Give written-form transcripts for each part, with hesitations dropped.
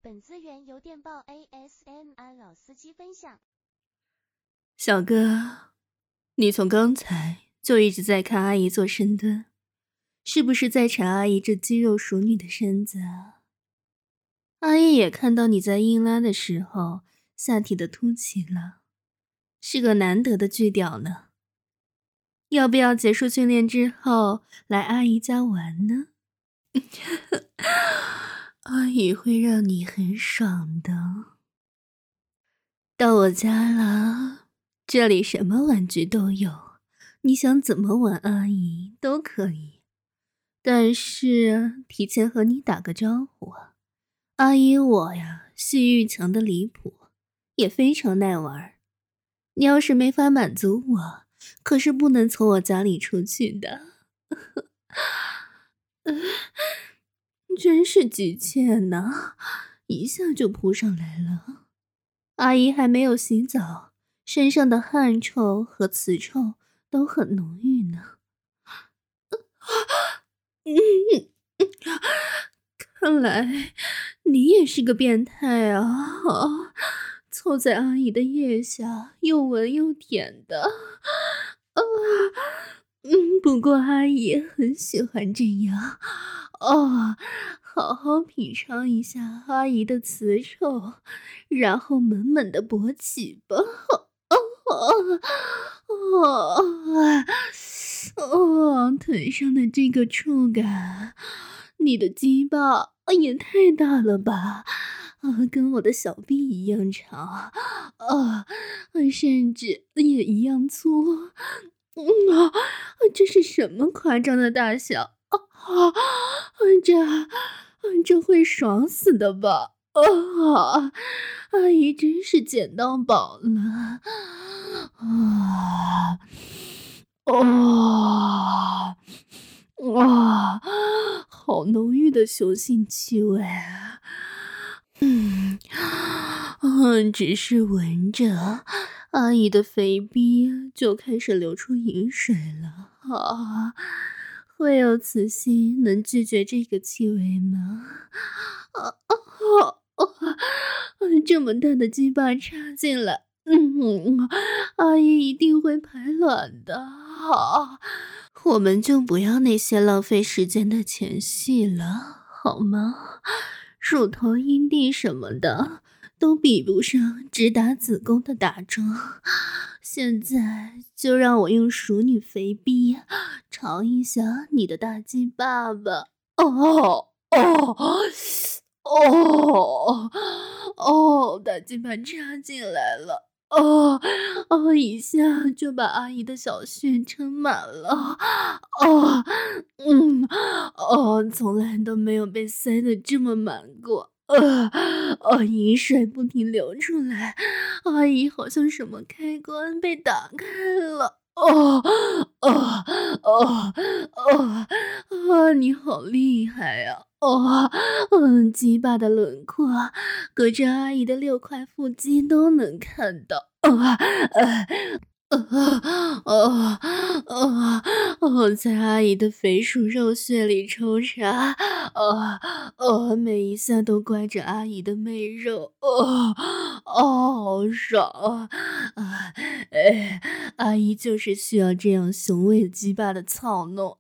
本资源由电报 ASMR 老司机分享。 小哥，你从刚才就一直在看阿姨做深蹲，是不是在馋阿姨这肌肉熟女的身子啊？阿姨也看到你在硬拉的时候下体的凸起了，是个难得的巨屌呢。要不要结束训练之后来阿姨家玩呢？阿姨会让你很爽的。到我家了，这里什么玩具都有，你想怎么玩阿姨都可以。但是提前和你打个招呼，阿姨我呀性欲强的离谱，也非常耐玩。你要是没法满足我，可是不能从我家里出去的。真是急切呢，一下就扑上来了。阿姨还没有洗澡，身上的汗臭和雌臭都很浓郁呢。看来你也是个变态啊！凑在阿姨的腋下，又闻又舔的。不过阿姨很喜欢这样。好好品尝一下阿姨的雌臭，然后猛猛地勃起吧。腿上的这个触感，你的鸡巴也太大了吧！跟我的小臂一样长，甚至也一样粗。这是什么夸张的大小？这会爽死的吧？阿姨真是捡到宝了。哇，好浓郁的雄性气味啊！只是闻着阿姨的肥逼就开始流出饮水了。会有雌性能拒绝这个气味吗？这么大的鸡巴插进来，阿姨一定会排卵的。我们就不要那些浪费时间的前戏了，好吗？乳头、阴蒂什么的都比不上直达子宫的打桩。现在就让我用熟女肥逼尝一下你的大鸡巴吧。大鸡巴插进来了。一下就把阿姨的小穴撑满了。从来都没有被塞得这么满过。饮水不停流出来，阿姨好像什么开关被打开了。你好厉害呀！鸡巴的轮廓隔着阿姨的6块腹肌都能看到。在阿姨的肥鼠肉穴里抽插，每一下都刮着阿姨的媚肉，好爽啊！阿姨就是需要这样雄伟鸡巴的操弄。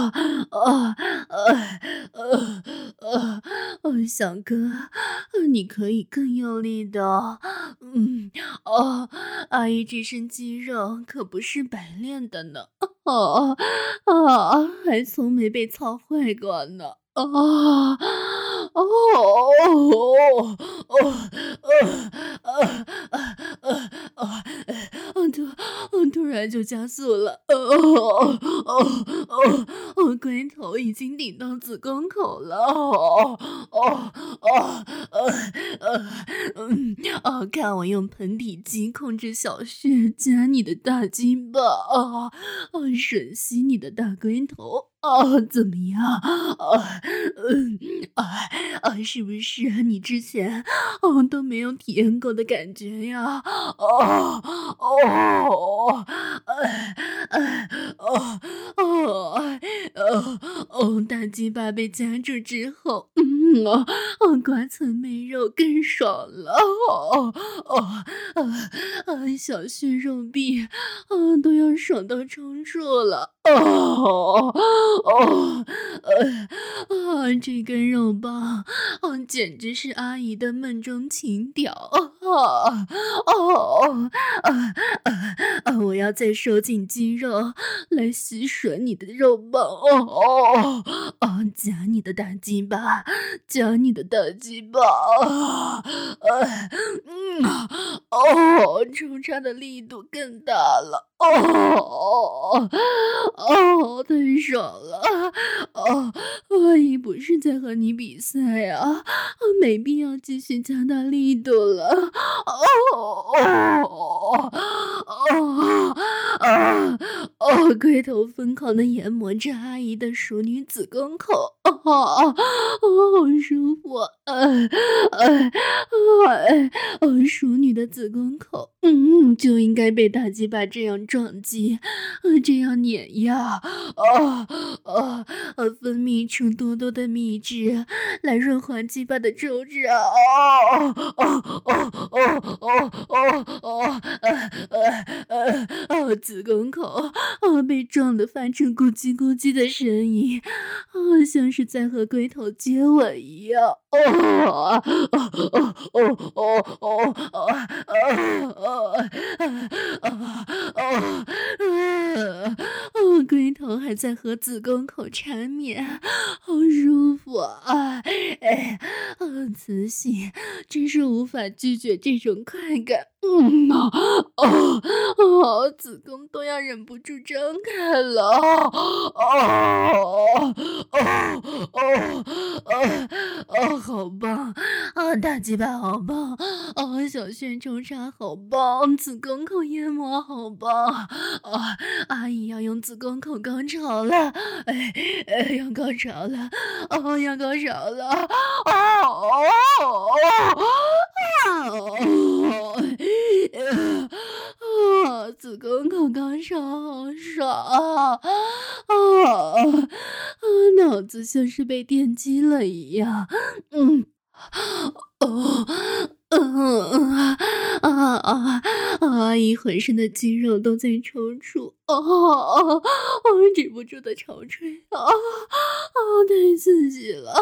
小哥，你可以更用力的。阿姨这身肌肉可不是白练的呢。还从没被操坏过呢。突然就加速了。龟头已经顶到子宫口了。看我用盆底肌控制小穴夹你的大鸡巴，吮吸你的大龟头。 怎么样？是不是你之前都没有体验过的感觉呀？大鸡巴被夹住之后，刮层没肉更爽了。小穴肉壁，都要爽到抽搐了。这根肉棒，简直是阿姨的梦中情调。我要再收紧肌肉来吸吮你的肉棒。夹你的大鸡巴，夹你的大鸡巴。抽插的力度更大了。太爽了。阿姨不是在和你比赛啊，没必要继续加大力度了。龟头疯狂的研磨着阿姨的熟女子宫口。好舒服。熟女的子宫口，就应该被大鸡巴这样撞击，这样碾压。分泌出多多的蜜汁来润滑鸡巴的周至。子宫口被撞得发出咕叽咕叽的声音，像是在和龟头接吻一样。龟头还在和子宫口缠绵，好舒服啊！慈禧真是无法拒绝这种快感。子宫都要忍不住张开了。好棒！大鸡巴好棒！小穴抽插好棒！子宫口研磨好棒！阿姨要用子宫口高潮了！要高潮了！要高潮了！子宫口高潮好爽！脑子像是被电击了一样。阿姨浑身的肌肉都在抽搐。止不住的潮吹。太刺激了。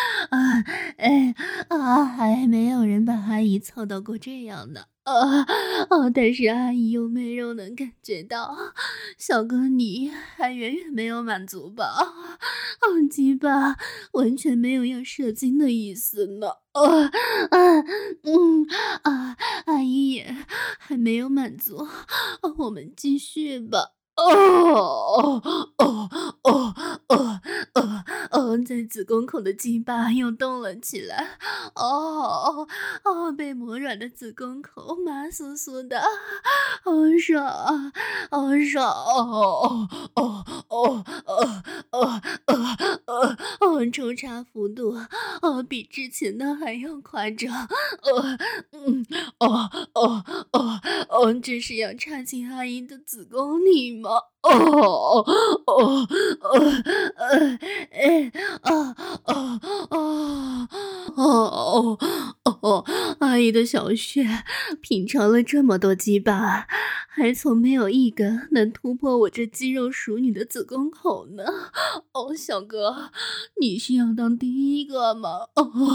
还没有人把阿姨操到过这样的。但是阿姨又没肉能感觉到，小哥你还远远没有满足吧？鸡巴完全没有要射精的意思呢。阿姨也还没有满足，我们继续吧。在子宫口的鸡巴又动了起来。被磨软的子宫口麻酥酥的，好爽啊！好爽！抽插幅度比之前的还要夸张。这是要插进阿姨的子宫里吗？阿姨的小穴品尝了这么多鸡巴，还从没有一个能突破我这肌肉熟女的子宫口呢。小哥，你是要当第一个吗？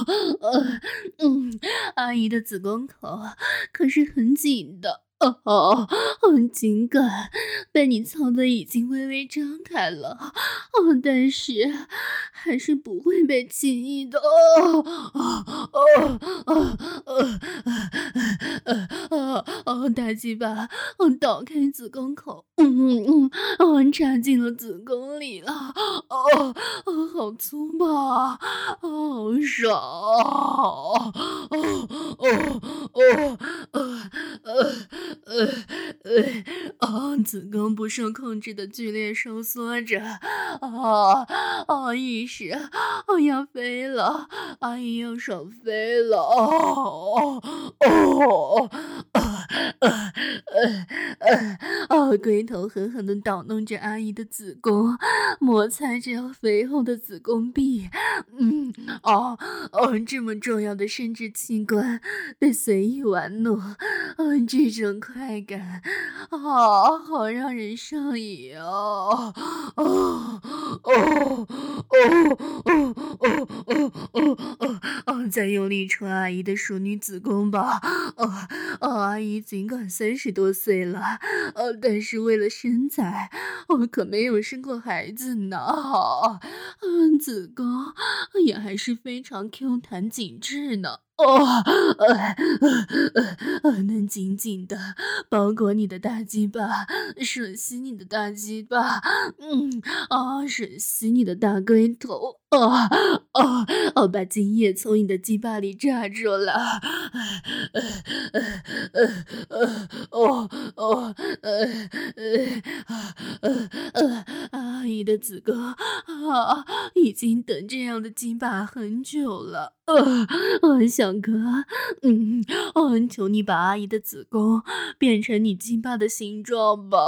阿姨的子宫口可是很紧的。尽管被你操得已经微微张开了，但是还是不会被轻易的。大鸡巴倒开子宫口，插进了子宫里了。好粗暴，好爽！ 子宫不受控制的剧烈收缩着，意识要飞了，阿姨要少飞了，龟头狠狠地捣弄着阿姨的子宫，摩擦着肥厚的子宫壁，这么重要的生殖器官被随意玩弄，这种快感，好让人上瘾哦！再用力戳阿姨的淑女子宫吧！阿姨尽管30多岁了，但是为了身材，可没有生过孩子呢。子宫也还是非常 Q 弹紧致呢。能紧紧的包裹你的大鸡巴，吮吸你的大鸡巴，吮吸你的大龟头，把精液从你的鸡巴里榨出来，阿姨的子宫已经等这样的鸡巴很久了。小哥，求你把阿姨的子宫变成你鸡巴的形状吧！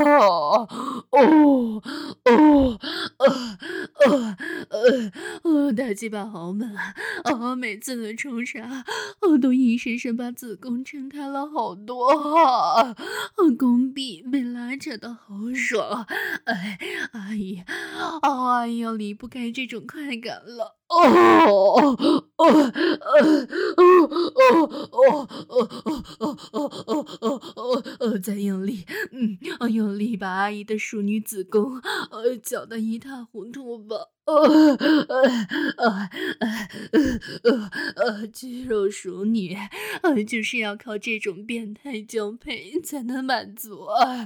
大鸡巴好猛啊！每次的冲插，都硬生生把子宫撑开了好多宫壁被拉扯的好爽，阿姨要离不开这种快感了。再用力，用力把阿姨的淑女子宫搅得一塌糊涂吧。肌肉熟女就是要靠这种变态交配才能满足啊！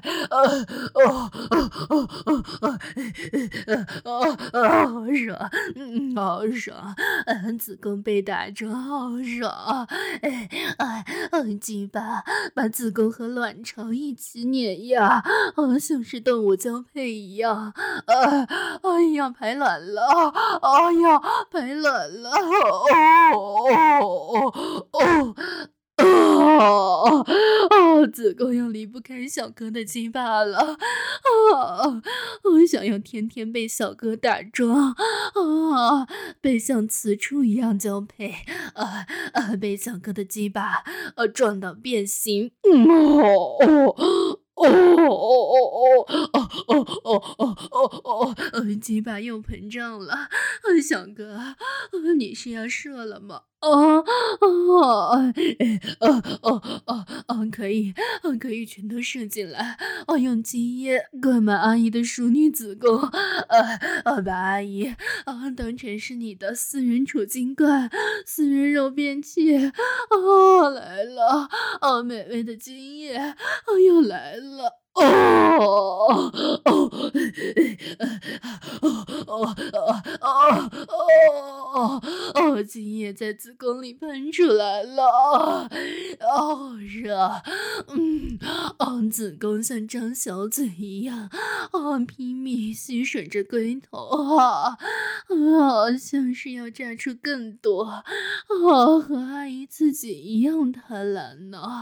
好爽，好爽，子宫被打中好爽，鸡巴把子宫和卵巢一起碾压，像是动物交配一样，要排卵了，要排卵了，子宫又离不开小哥的鸡巴了，我想要天天被小哥打撞，被像雌畜一样交配，被小哥的鸡巴撞到变形，鸡巴又膨胀了，小哥，你是要射了吗？可以全都射进来，用精液灌满阿姨的淑女子宫，把阿姨当成是你的私人储精罐、私人肉便器，来了，美味的精液又来了。精液在子宫里喷出来了，热，子宫像张小嘴一样，拼命吸吮着龟头，像是要榨出更多，和阿姨自己一样贪婪呢，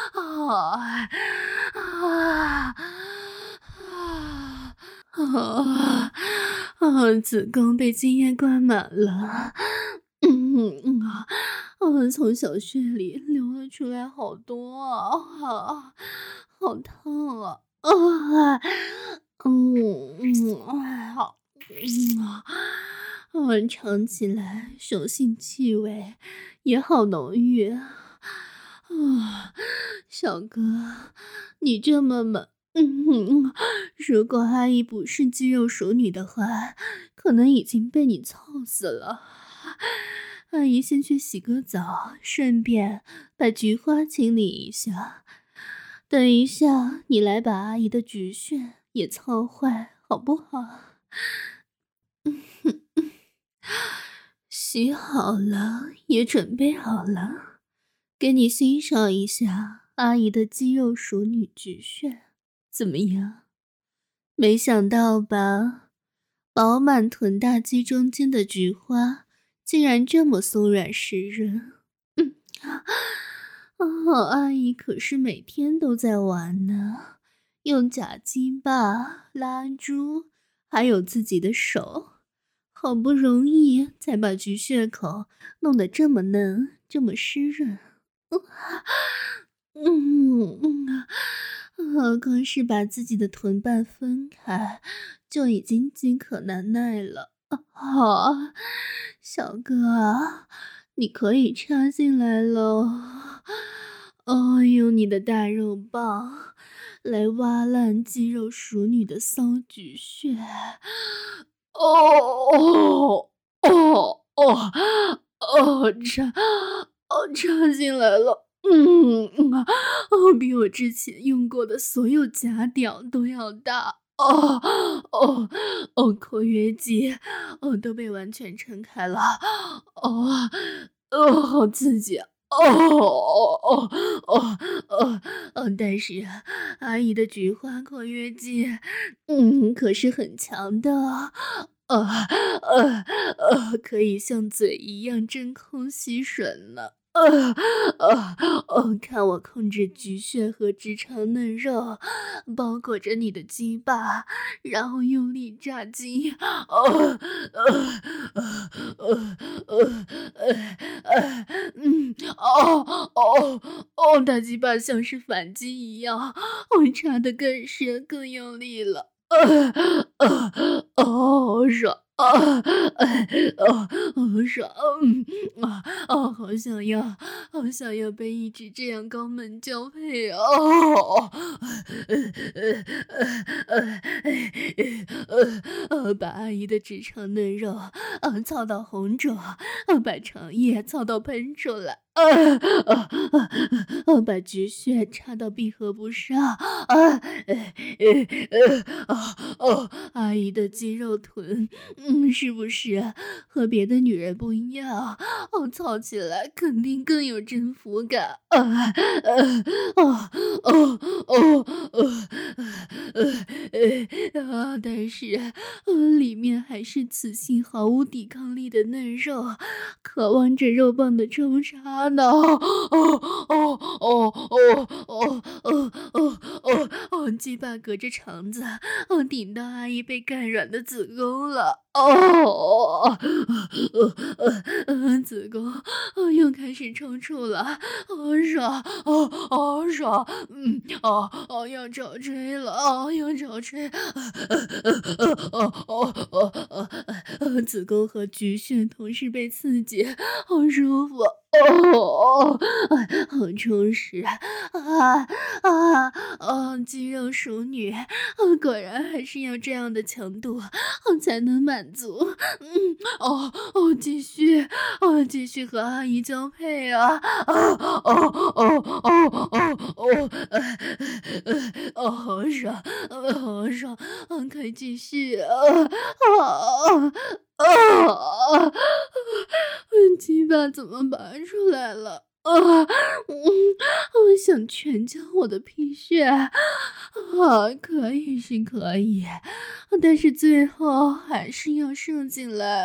子宫被精液灌满了，从小穴里流了出来好多啊，好烫啊，尝起来手性气味也好浓郁小哥，你这么猛，如果阿姨不是肌肉熟女的话，可能已经被你操死了。阿姨先去洗个澡，顺便把菊花清理一下。等一下，你来把阿姨的菊穴也操坏，好不好？洗好了，也准备好了，给你欣赏一下阿姨的肌肉熟女菊穴。 怎么样？没想到吧？饱满臀大肌中间的菊花竟然这么松软湿润。阿姨可是每天都在玩呢，用假鸡巴、拉珠，还有自己的手，好不容易才把菊穴口弄得这么嫩，这么湿润。光是把自己的臀瓣分开，就已经饥渴难耐了。小哥啊，你可以插进来了。用你的大肉棒来挖烂肌肉熟女的骚菊穴。插进来了。比我之前用过的所有假屌都要大。括约肌都被完全撑开了。好刺激。但是阿姨的菊花括约肌可是很强的。可以像嘴一样真空吸吮呢。看我控制菊穴和直肠嫩肉，包裹着你的鸡巴，然后用力炸鸡。大鸡巴像是反击一样，插得更深更用力了。好爽。好爽。好想要被一直这样肛门交配。把阿姨的直肠嫩肉操到红肿，把肠液操到喷出来。把菊穴插到闭合不上。阿姨的肌肉臀是不是和别的女人不一样？操起来肯定更有征服感。但是里面还是雌性毫无抵抗力的嫩肉，渴望着肉棒的抽插呢。鸡巴隔着肠子顶到阿姨被干软的子宫了。子宫又开始抽搐了。爽。爽。要找吹了。要找吹。子宫和菊穴同时被刺激，好舒服。好充实。肌肉熟女果然还是要这样的强度才能满足。继续和阿姨交配啊。好爽。好爽。可以继续。鸡巴怎么拔出来了？我想全交我的屁穴。可以是可以，但是最后还是要射进来。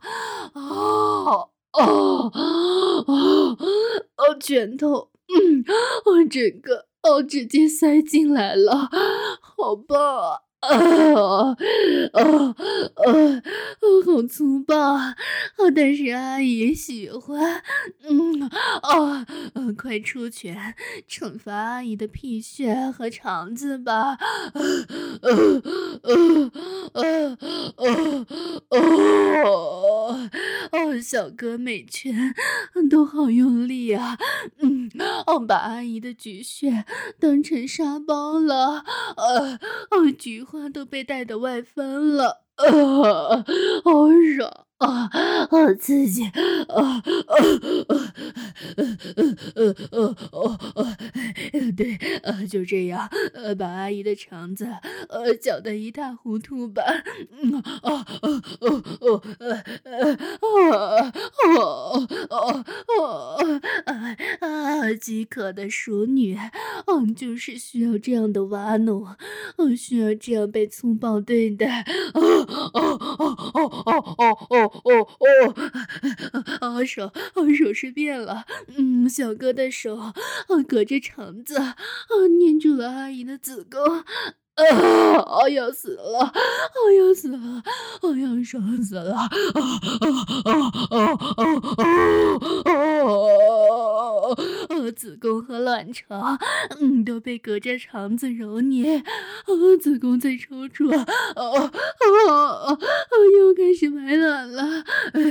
拳头我整个直接塞进来了，好棒啊！好粗暴。但是阿姨喜欢。快出拳惩罚阿姨的屁穴和肠子吧。小哥每拳都好用力啊。把阿姨的菊穴当成沙包了。菊花都被带得外翻了。好爽。好刺激。对，就这样把阿姨的肠子搅得一塌糊涂吧。 饥渴的熟女，就是需要这样的挖弄，需要这样被粗暴对待。手是变了，小哥的手隔着肠子捏住了阿姨的子宫。要死了！要死了！要爽死了！子宫和卵巢，都被隔着肠子揉捏，子宫在抽搐，又开始排卵了。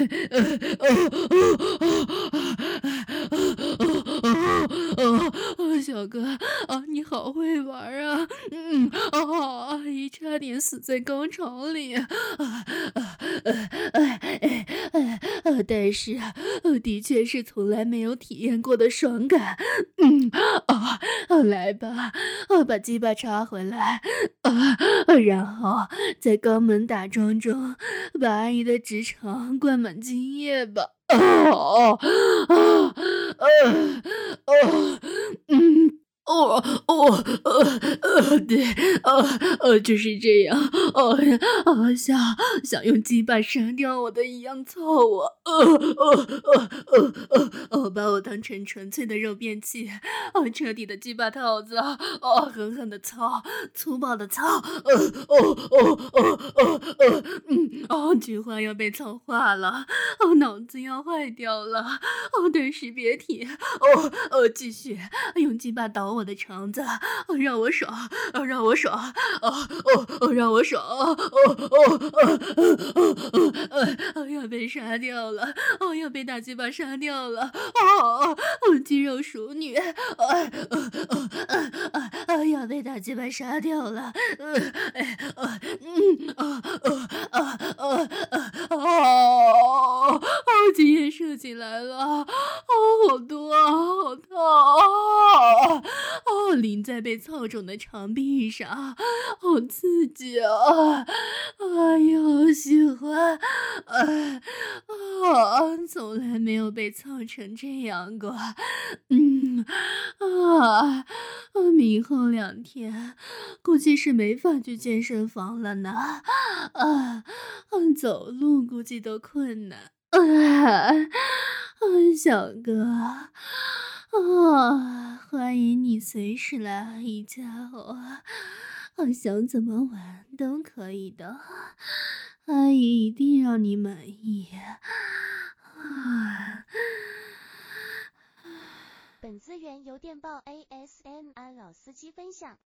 小哥，你好会玩啊！阿姨差点死在高潮里。但是的确是从来没有体验过的爽感。来吧，把鸡巴插回来，然后在肛门打桩中把阿姨的直肠灌满精液吧。对，就是这样。想用鸡巴杀掉我的一样操我。把我当成纯粹的肉便器，彻底的鸡巴套子，狠狠的操，粗暴的操。菊花要被操化了，脑子要坏掉了。顿时别提。继续用鸡巴捣我的肠子，让我爽，让我爽，让我爽。要被杀掉了，要被大鸡巴杀掉了。肌肉熟女，要被大鸡巴杀掉了。精液射进来了，好多啊，好痛啊！淋在被操肿的肠壁上，好刺激啊！哎呦，喜欢！从来没有被操成这样过。明后2天估计是没法去健身房了呢。走路估计都困难。小哥，欢迎你随时来阿姨家想怎么玩都可以的，阿姨一定让你满意。 本资源由电报 ASMR 老司机分享。